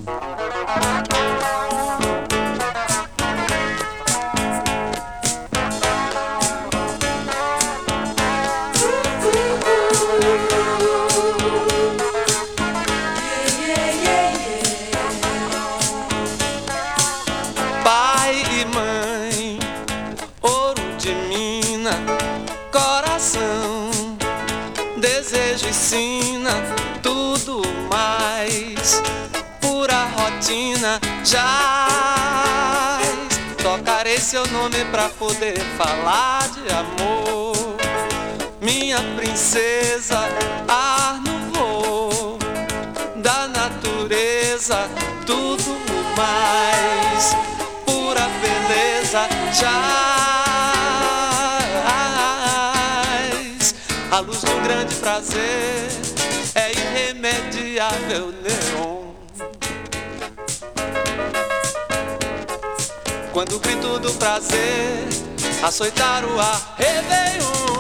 Pai e mãe, ouro de mina, coração, desejo e sina, tudo mais, pura rotina, jaz. Tocarei seu nome pra poder falar de amor, minha princesa, ar no voo da natureza, tudo mais, pura beleza, jaz. A luz de um grande prazer é irremediável, neon. Quando o grito do prazer açoitar o ar, Réveillon.